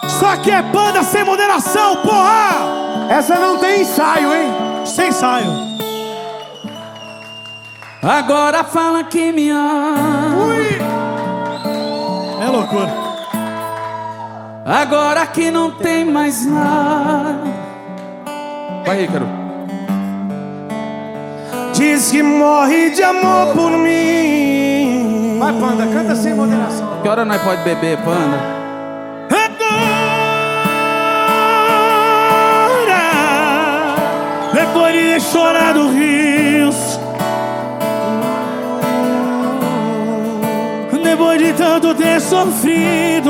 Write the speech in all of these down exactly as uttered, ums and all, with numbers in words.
Só que é banda sem moderação, porra! Essa não tem ensaio, hein? Sem ensaio. Agora fala que me ama. Ui. É loucura. Agora que não tem mais nada. Vai, Ícaro. Diz que morre de amor por mim. Vai, Panda, canta sem moderação. Que hora nós pode beber, Panda? Depois de ter chorado rios, depois de tanto ter sofrido,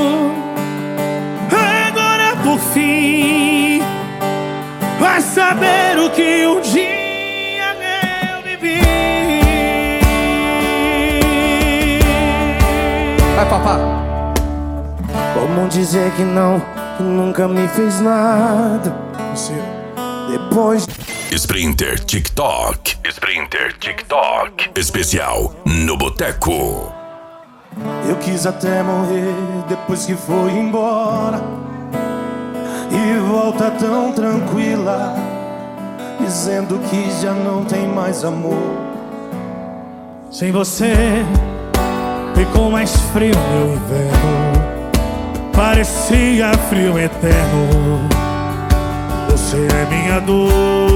agora por fim vai saber o que um dia eu vivi. Vai, papá. Como dizer que não, que nunca me fez nada? Depois Sprinter TikTok, Sprinter TikTok, especial no Boteco. eu quis até morrer depois que foi embora. E volta tão tranquila, dizendo que já não tem mais amor. Sem você ficou mais frio meu inverno, parecia frio eterno. Você é minha dor.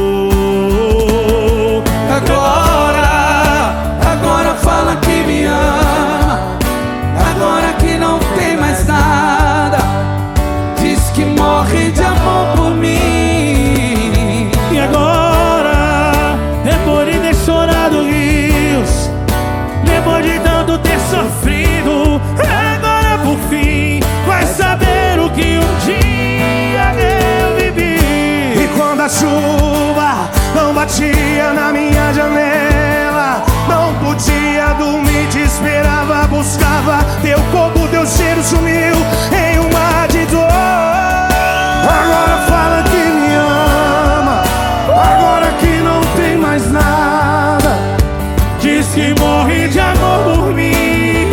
Agora, agora fala que me ama. Agora que não tem mais nada. Diz que morre de amor por mim. E agora, depois de ter chorado rios, depois de tanto ter sofrido, agora por fim vai saber o que um dia eu vivi. Quando a chuva não batia na minha janela, não podia dormir, te esperava, buscava teu corpo, teu cheiro sumiu em um mar de dor. Agora fala que me ama, agora que não tem mais nada. Diz que morre de amor por mim.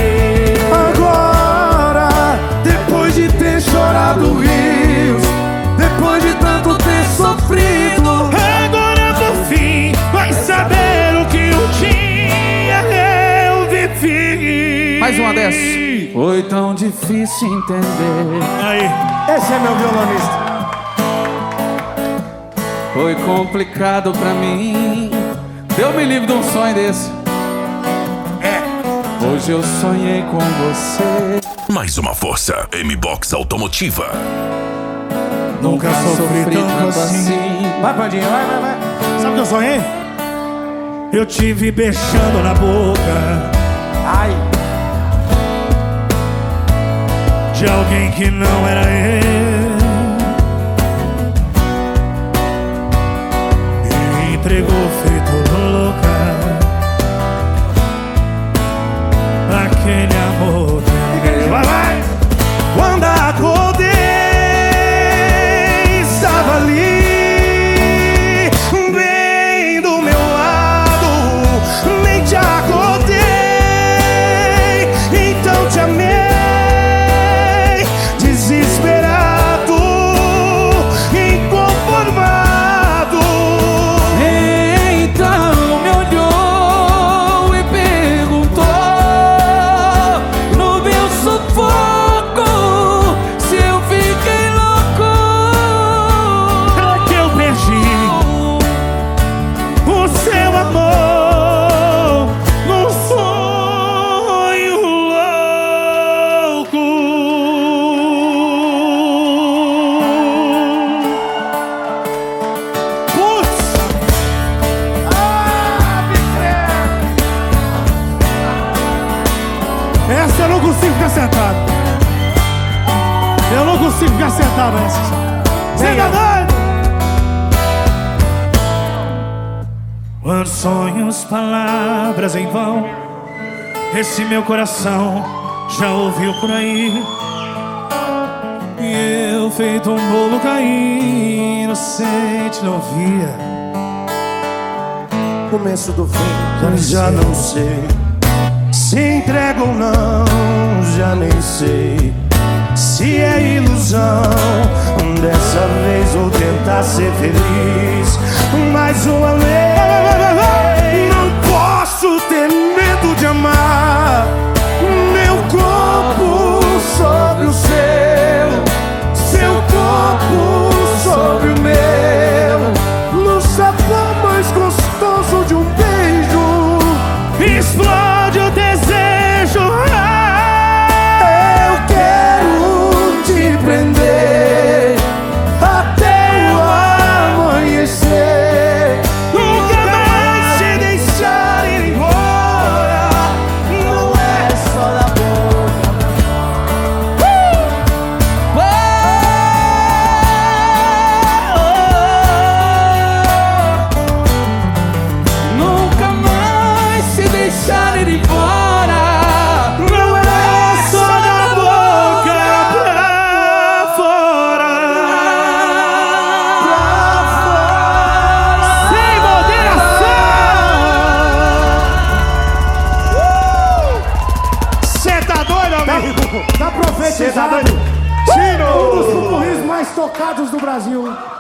Agora, depois de ter chorado rios, depois de tanto ter sofrido, agora por fim vai saber o que um dia eu vivi. Mais uma dessa. Foi tão difícil entender. Aí, esse é meu violonista. Foi complicado pra mim. Deus me livre de um sonho desse. É. Hoje eu sonhei com você. Mais uma força, M-Box Automotiva. nunca sofri tanto assim. Vai, Pandinha, vai, vai, vai. Sabe o que eu sonhei? Eu tive beijando na boca Ai, de alguém que não era eu, e entregou feito louca aquele amor. Vai, vai! quando acordei, estava ali, bem do meu lado. Nem te acordei, então te amei, desesperado, inconformado. Então me olhou e perguntou no meu sufoco se eu fiquei louco. É que eu perdi o seu amor num sonho louco. Putz! Essa eu não consigo ficar sentado. Eu não consigo ficar sentado nessa. Você tá doido? Quando sonhos, palavras em vão, esse meu coração já ouviu por aí. E eu feito um bolo caí, inocente não via. Começo do fim, já, já não sei se entrego ou não, já nem sei se é ilusão ilusão. Dessa vez vou tentar ser feliz mais uma vez. Não posso ter medo de amar. Meu corpo sobre o seu, seu corpo sobre o meu, no sabor mais gostoso de um beijo explode o desejo. Eu quero te prender até o amanhecer. Nunca mais te deixar ir embora. Não é só da boca. Nunca mais se deixar ir embora. Não é só da boca pra fora. Sem moderação. Cê tá doido, amigo? Tá Cê tá profetizado. doido? Um dos Tiro! pupurris mais tocados do Brasil.